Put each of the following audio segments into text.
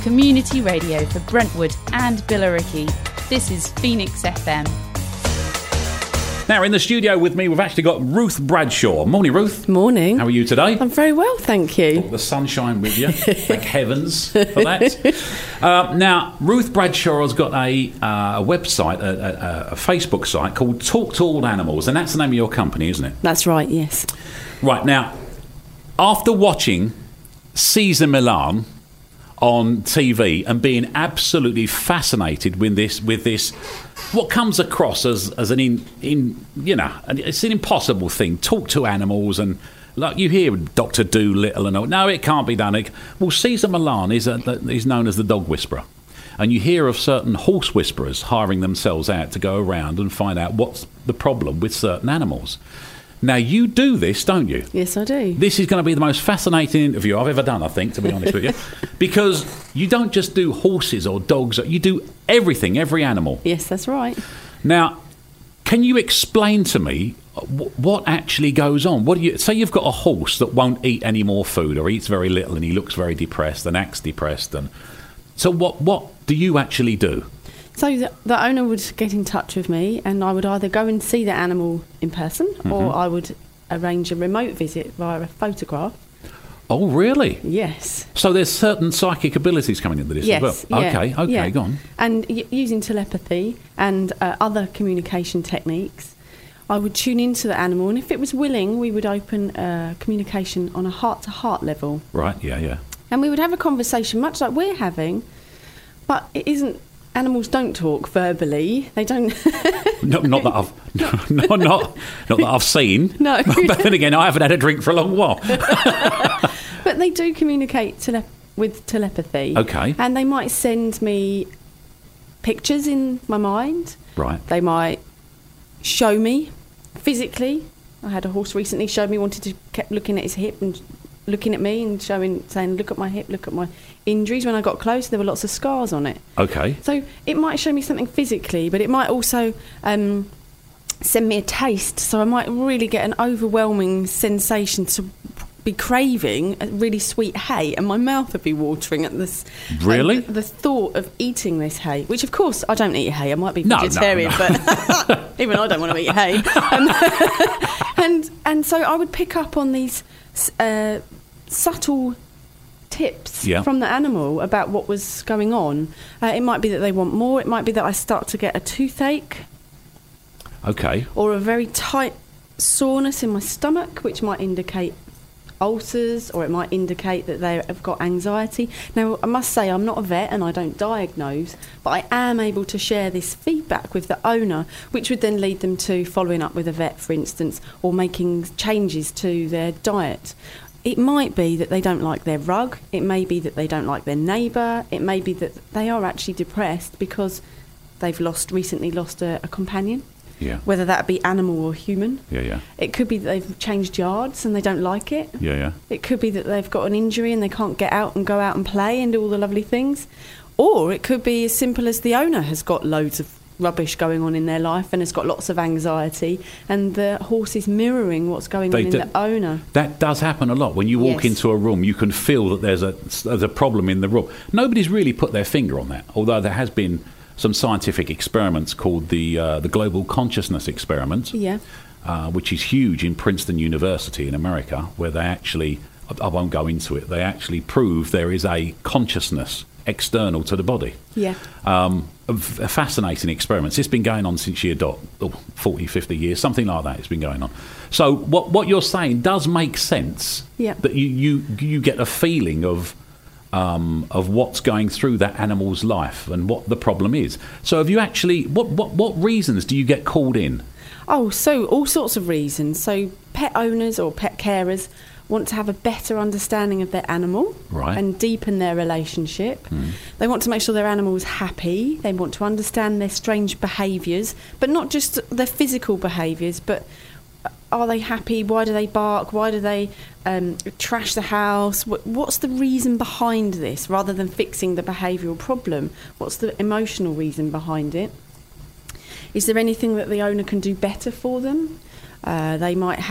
community radio for Brentwood and Billericay. This is Phoenix FM. Now, in the studio with me, we've actually got Ruth Bradshaw. Morning, Ruth. Morning. How are you today? I'm very well, thank you. The sunshine with you. Thank heavens for that. Now, Ruth Bradshaw has got a website, a Facebook site called Talk to All Animals, and that's the name of your company, isn't it? That's right, yes. Right, now, after watching Cesar Millan on TV and being absolutely fascinated with this, what comes across as an it's an impossible thing. Talk to animals, and like you hear Dr. Dolittle and all. No, it can't be done. Well, Cesar Millan is known as the dog whisperer, and you hear of certain horse whisperers hiring themselves out to go around and find out what's the problem with certain animals. Now, you do this, don't you? Yes, I do. This is going to be the most fascinating interview I've ever done, I think, to be honest with you. Because you don't just do horses or dogs, you do everything, every animal. Yes, that's right. Now, can you explain to me what actually goes on? Say you've got a horse that won't eat any more food or eats very little and he looks very depressed and acts depressed. So what do you actually do? So the owner would get in touch with me, and I would either go and see the animal in person, or I would arrange a remote visit via a photograph. Oh, really? Yes. So there's certain psychic abilities coming into this as well? Yeah, Okay, go on. And using telepathy and other communication techniques, I would tune into the animal, and if it was willing, we would open communication on a heart-to-heart level. Right, yeah. And we would have a conversation, much like we're having, but it isn't. Animals don't talk verbally. They don't. Not that I've seen. No. But then again, I haven't had a drink for a long while. But they do communicate with telepathy. Okay. And they might send me pictures in my mind. Right. They might show me physically. I had a horse recently showed me, kept looking at his hip and looking at me and saying, look at my hip, look at my injuries. When I got close, there were lots of scars on it. Okay. So it might show me something physically, but it might also send me a taste. So I might really get an overwhelming sensation to be craving a really sweet hay, and my mouth would be watering at this. Really? The thought of eating this hay, which of course I don't eat hay. I might be vegetarian, No. but even I don't want to eat hay. And so I would pick up on these subtle tips from the animal about what was going on. It might be that they want more. It might be that I start to get a toothache. Okay. Or a very tight soreness in my stomach, which might indicate ulcers, or it might indicate that they have got anxiety. Now, I must say I'm not a vet and I don't diagnose, but I am able to share this feedback with the owner, which would then lead them to following up with a vet, for instance, or making changes to their diet. It might be that they don't like their rug. It may be that they don't like their neighbour. It may be that they are actually depressed because they've recently lost a companion. Yeah. Whether that be animal or human. Yeah. It could be that they've changed yards and they don't like it. Yeah. It could be that they've got an injury and they can't get out and go out and play and do all the lovely things. Or it could be as simple as the owner has got loads of rubbish going on in their life and has got lots of anxiety, and the horse is mirroring what's going on in the owner. That does happen a lot. When you walk into a room, you can feel that there's a problem in the room. Nobody's really put their finger on that, although there has been some scientific experiments called the Global Consciousness Experiment, which is huge in Princeton University in America, where they actually, I won't go into it, they actually prove there is a consciousness external to the body. Fascinating experiments. It's been going on since year 40, 50 years, something like that. It's been going on. So what you're saying does make sense. That you get a feeling of what's going through that animal's life and what the problem is. So have you actually, what reasons do you get called in? Oh, so all sorts of reasons. So pet owners or pet carers want to have a better understanding of their animal and deepen their relationship. They want to make sure their animal is happy. They want to understand their strange behaviours, but not just their physical behaviours, but are they happy? Why do they bark? Why do they trash the house? What's the reason behind this? Rather than fixing the behavioural problem, what's the emotional reason behind it? Is there anything that the owner can do better for them? They might have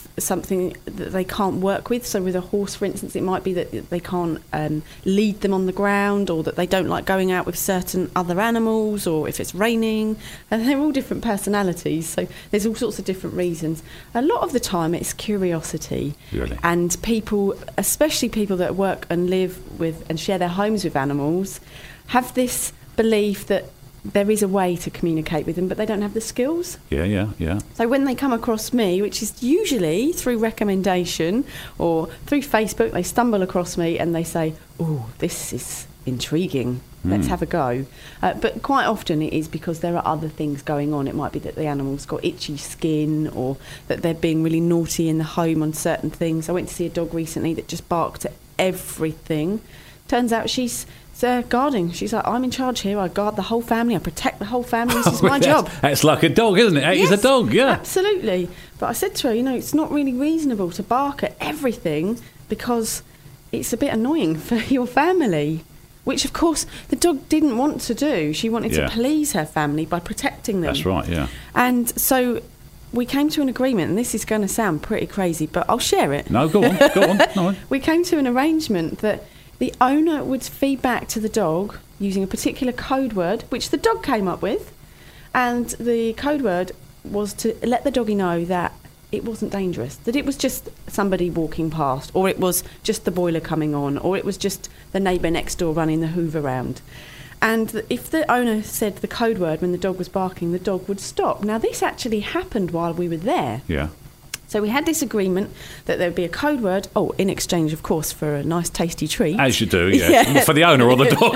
something that they can't work with. So with a horse, for instance, it might be that they can't lead them on the ground, or that they don't like going out with certain other animals, or if it's raining. And they're all different personalities, so there's all sorts of different reasons. A lot of the time it's curiosity. Really? And people, especially people that work and live with and share their homes with animals, have this belief that there is a way to communicate with them, but they don't have the skills. Yeah. So when they come across me, which is usually through recommendation or through Facebook, they stumble across me and they say, "Oh, this is intriguing. Let's have a go." But quite often it is because there are other things going on. It might be that the animal's got itchy skin, or that they're being really naughty in the home on certain things. I went to see a dog recently that just barked at everything. Turns out she's guarding. She's like, "I'm in charge here. I guard the whole family. I protect the whole family. This is my job." That's like a dog, isn't it? It is a dog, yeah. Absolutely. But I said to her, it's not really reasonable to bark at everything, because it's a bit annoying for your family. Which, of course, the dog didn't want to do. She wanted to please her family by protecting them. That's right, yeah. And so we came to an agreement, and this is going to sound pretty crazy, but I'll share it. No, go on. No. We came to an arrangement that the owner would feed back to the dog using a particular code word, which the dog came up with. And the code word was to let the doggy know that it wasn't dangerous, that it was just somebody walking past, or it was just the boiler coming on, or it was just the neighbour next door running the hoover round. And if the owner said the code word when the dog was barking, the dog would stop. Now, this actually happened while we were there. Yeah. So we had this agreement that there would be a code word, in exchange, of course, for a nice tasty treat. As you do, yeah. Well, for the owner or the dog?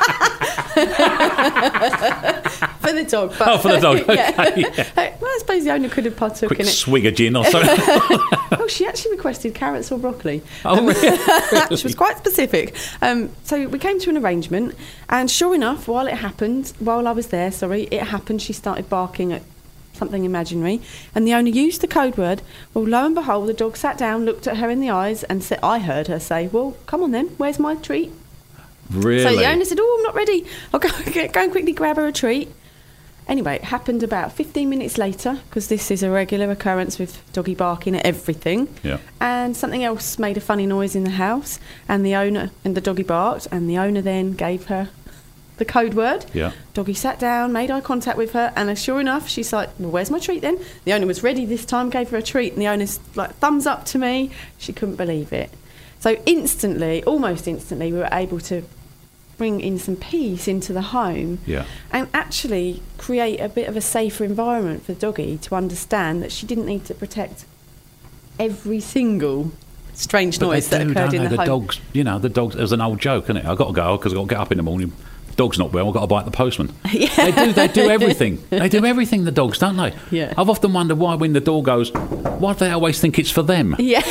For the dog. But, for the dog, okay. Yeah. Well, I suppose the owner could have partook Quick in it. swig of gin or something. She actually requested carrots or broccoli. Oh, really? She was quite specific. So we came to an arrangement, and sure enough, while I was there, it happened. She started barking at something imaginary, and the owner used the code word. Well, lo and behold, the dog sat down, looked at her in the eyes, and said, I heard her say, "Well, come on then, where's my treat?" Really? So the owner said, "Oh, I'm not ready. I'll go and quickly grab her a treat." Anyway, it happened about 15 minutes later, because this is a regular occurrence with doggy barking at everything. Yeah. And something else made a funny noise in the house, and the doggy barked, and the owner then gave her the code word. Yeah. Doggy sat down, made eye contact with her, and sure enough, she's like, "Well, where's my treat then?" The owner was ready this time, gave her a treat, and the owner's like, thumbs up to me. She couldn't believe it. So almost instantly, we were able to bring in some peace into the home, and actually create a bit of a safer environment for the doggy to understand that she didn't need to protect every single strange noise that occurred in the home. The dogs, there's an old joke, isn't it? I've got to go because I've got to get up in the morning. Dog's not well, I've got to bite the postman. Yeah. They do everything. They do everything, the dogs, don't they? Yeah. I've often wondered why when the door goes, why do they always think it's for them? Yeah.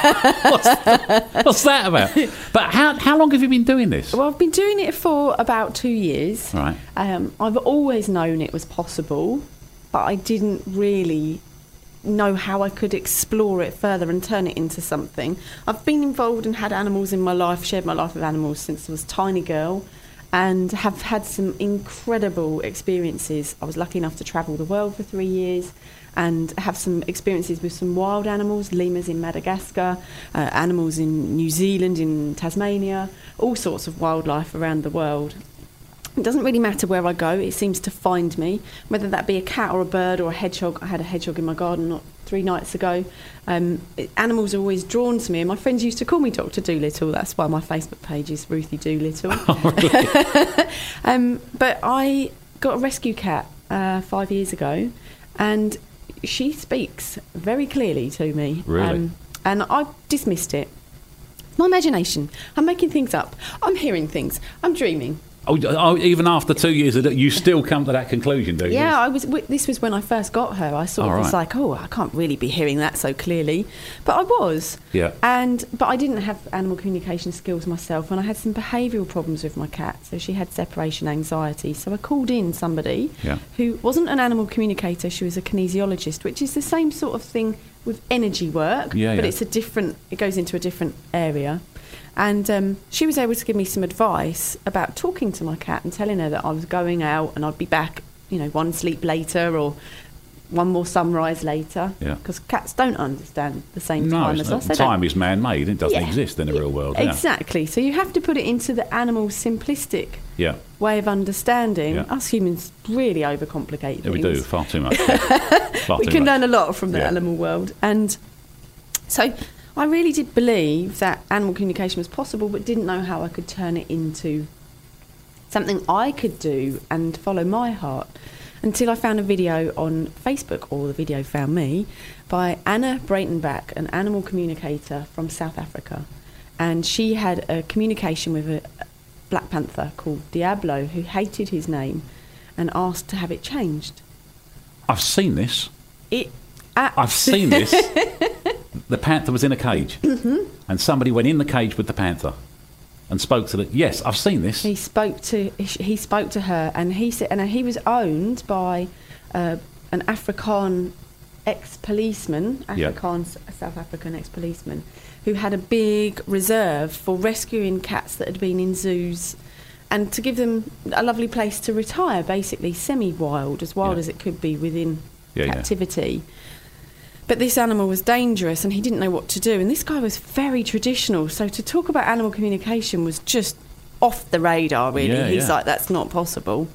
What's that about? But how long have you been doing this? Well, I've been doing it for about 2 years. Right. I've always known it was possible, but I didn't really know how I could explore it further and turn it into something. I've been involved and had animals in my life, shared my life with animals since I was a tiny girl, and have had some incredible experiences. I was lucky enough to travel the world for 3 years and have some experiences with some wild animals, lemurs in Madagascar, animals in New Zealand, in Tasmania, all sorts of wildlife around the world. It doesn't really matter where I go, it seems to find me, whether that be a cat or a bird or a hedgehog. I had a hedgehog in my garden not 3 nights ago. Animals are always drawn to me, and my friends used to call me Dr. Doolittle. That's why my Facebook page is Ruthie Doolittle. But I got a rescue cat 5 years ago, and she speaks very clearly to me. Really? And I dismissed it. My imagination. I'm making things up. I'm hearing things. I'm dreaming. Oh, even after 2 years, you still come to that conclusion, do you? Yeah, this was when I first got her. I sort of was like, I can't really be hearing that so clearly. But I was. Yeah. But I didn't have animal communication skills myself, and I had some behavioural problems with my cat. So she had separation anxiety. So I called in somebody who wasn't an animal communicator. She was a kinesiologist, which is the same sort of thing with energy work, but it goes into a different area. And she was able to give me some advice about talking to my cat and telling her that I was going out and I'd be back, 1 sleep later, or one more sunrise later. Yeah. Because cats don't understand the same No, time it's as not. us. They Time don't. is man-made. It doesn't Yeah. exist in the real world. Yeah. Exactly. So you have to put it into the animal's simplistic Yeah. way of understanding. Yeah. Us humans really overcomplicate Yeah, we things. do far too much. Far We too can much. learn a lot from the Yeah. animal world. And so I really did believe that animal communication was possible, but didn't know how I could turn it into something I could do and follow my heart, until I found a video on Facebook, or the video found me, by Anna Breitenbach, an animal communicator from South Africa. And she had a communication with a Black Panther called Diablo, who hated his name and asked to have it changed. I've seen this. I've I've seen this. The panther was in a cage, and somebody went in the cage with the panther and spoke to the. Yes, I've seen this. He spoke to her, and he said, and he was owned by an Afrikaan ex-policeman, South African ex-policeman, who had a big reserve for rescuing cats that had been in zoos, and to give them a lovely place to retire, basically semi-wild, as wild Yeah. as it could be within Yeah, yeah. captivity. But this animal was dangerous, and he didn't know what to do. And this guy was very traditional. So to talk about animal communication was just off the radar, really. Yeah, He's yeah. like, that's not possible.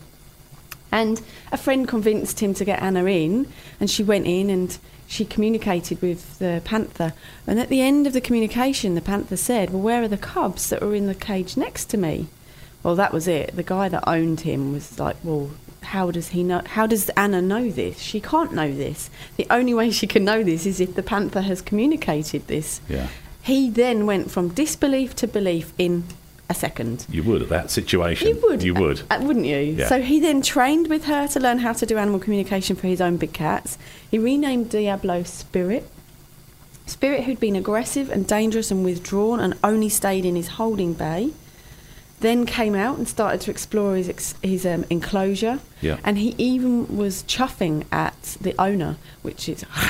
And a friend convinced him to get Anna in, and she went in and she communicated with the panther. And at the end of the communication, the panther said, well, where are the cubs that were in the cage next to me? Well, that was it. The guy that owned him was like, well, how does he know? How does Anna know this? She can't know this. The only way she can know this is if the panther has communicated this. Yeah. He then went from disbelief to belief in a second. You would at that situation. You would. You would. Wouldn't you? Yeah. So he then trained with her to learn how to do animal communication for his own big cats. He renamed Diablo Spirit. Spirit, who'd been aggressive and dangerous and withdrawn and only stayed in his holding bay, then came out and started to explore his enclosure. Yeah. And he even was chuffing at the owner, which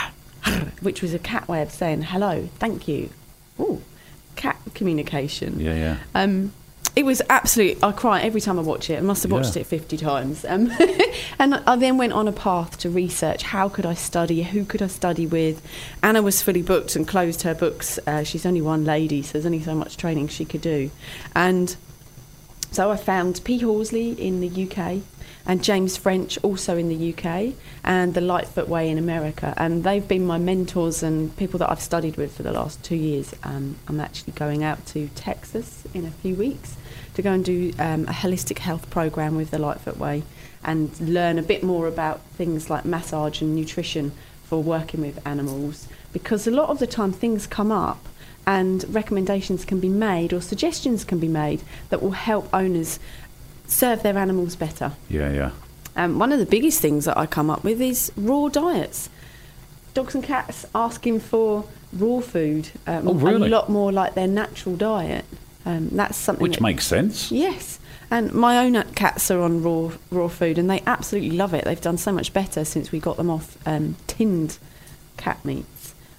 was a cat way of saying hello, thank you. Ooh, cat communication. Yeah, yeah. It was absolute. I cry every time I watch it. I must have watched Yeah. it 50 times. And I then went on a path to research. How could I study? Who could I study with? Anna was fully booked and closed her books. She's only one lady, so there's only so much training she could do. And so I found P. Horsley in the UK and James French also in the UK and the Lightfoot Way in America. And they've been my mentors and people that I've studied with for the last 2 years. I'm actually going out to Texas in a few weeks to go and do a holistic health program with the Lightfoot Way and learn a bit more about things like massage and nutrition for working with animals. Because a lot of the time things come up and recommendations can be made or suggestions can be made that will help owners serve their animals better. Yeah, yeah. One of the biggest things that I come up with is raw diets. Dogs and cats asking for raw food, really? a lot more like their natural diet. That's something Which that- makes sense. Yes, and my own cats are on raw food, and they absolutely love it. They've done so much better since we got them off tinned cat meats.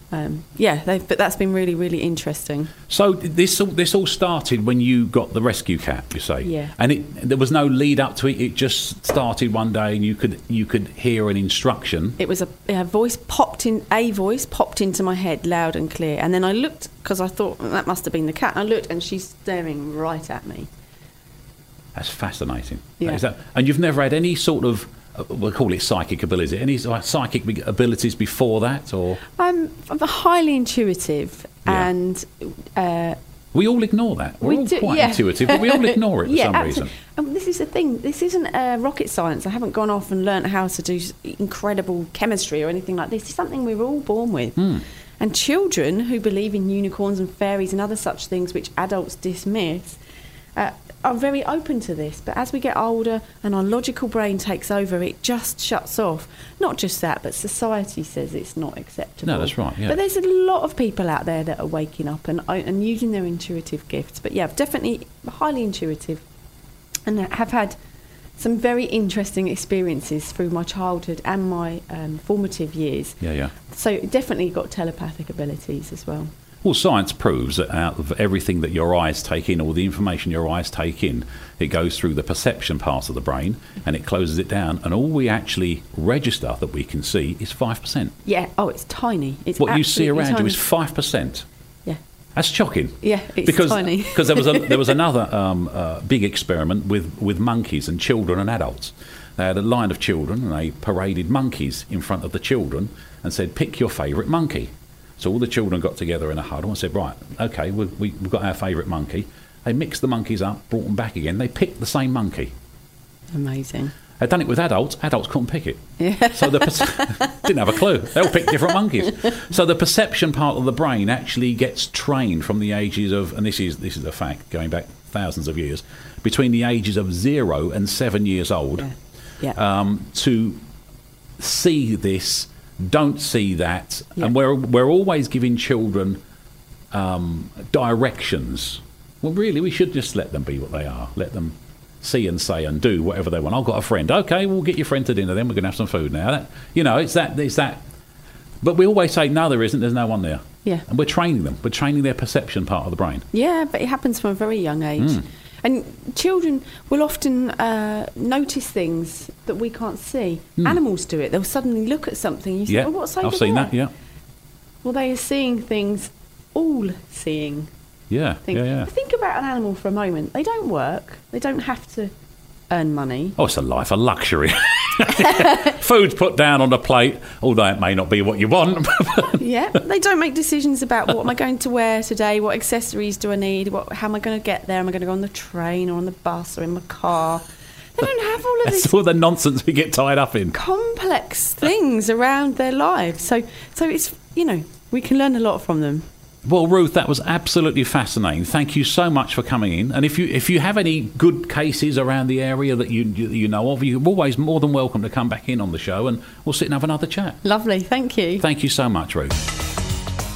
But that's been really, really interesting. So this all started when you got the rescue cat, you say? Yeah. And there was no lead up to it. It just started one day, and you could hear an instruction. It was a voice popped into my head loud and clear, and then I looked because I thought that must have been the cat. I looked, and she's staring right at me. That's fascinating. Yeah. And you've never had any sort of we'll call it psychic ability. Any psychic abilities before that, or I'm highly intuitive, Yeah. and we all ignore that. We're We all do, quite yeah. intuitive, but we all ignore it for some absolutely. reason. And this is the thing. This isn't rocket science. I haven't gone off and learnt how to do incredible chemistry or anything like this. It's something we're all born with. And children who believe in unicorns and fairies and other such things which adults dismiss are very open to this. But as we get older and our logical brain takes over, it just shuts off. Not just that, but society says it's not acceptable. No, that's right, yeah. But there's a lot of people out there that are waking up and using their intuitive gifts. But yeah, definitely highly intuitive, and have had some very interesting experiences through my childhood and my formative years. Yeah, yeah. So definitely got telepathic abilities as well. Well, science proves that out of everything that your eyes take in, all the information your eyes take in, it goes through the perception part of the brain and it closes it down. And all we actually register that we can see is 5%. Yeah. Oh, it's tiny. It's What you see absolutely around tiny. you is 5%. Yeah. That's shocking. Yeah, it's tiny. Because there was another big experiment with monkeys and children and adults. They had a line of children and they paraded monkeys in front of the children and said, pick your favourite monkey. So all the children got together in a huddle and said, right, OK, we've got our favourite monkey. They mixed the monkeys up, brought them back again. They picked the same monkey. Amazing. They'd done it with adults. Adults couldn't pick it. Yeah. So didn't have a clue. They all picked different monkeys. So the perception part of the brain actually gets trained from the ages of, and this is a fact going back thousands of years, between the ages of 0 and 7 years old, to see this, don't see that, and we're always giving children directions. Well, really, we should just let them be what they are. Let them see and say and do whatever they want. I've got a friend. Okay, we'll get your friend to dinner. Then we're going to have some food now. It's that. But we always say no, there isn't. There's no one there. Yeah. And we're training them. We're training their perception part of the brain. Yeah, but it happens from a very young age. And children will often notice things that we can't see. Animals do it. They'll suddenly look at something. You say, what's over I've seen there? that. Yeah. Well, they are seeing things, all seeing. Yeah, Things. yeah. But think about an animal for a moment. They don't work. They don't have to earn money. Oh, it's a life of luxury. Food's put down on the plate, although it may not be what you want. Yeah, they don't make decisions about what am I going to wear today, what accessories do I need, how am I going to get there, am I going to go on the train or on the bus or in my car. They don't have all of That's this all the nonsense we get tied up in. complex things around their lives. So it's, we can learn a lot from them. Well, Ruth, that was absolutely fascinating. Thank you so much for coming in. And if you have any good cases around the area that you know of, you're always more than welcome to come back in on the show and we'll sit and have another chat. Lovely, thank you. Thank you so much, Ruth.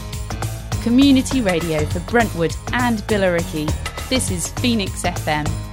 Community radio for Brentwood and Billericay. This is Phoenix FM.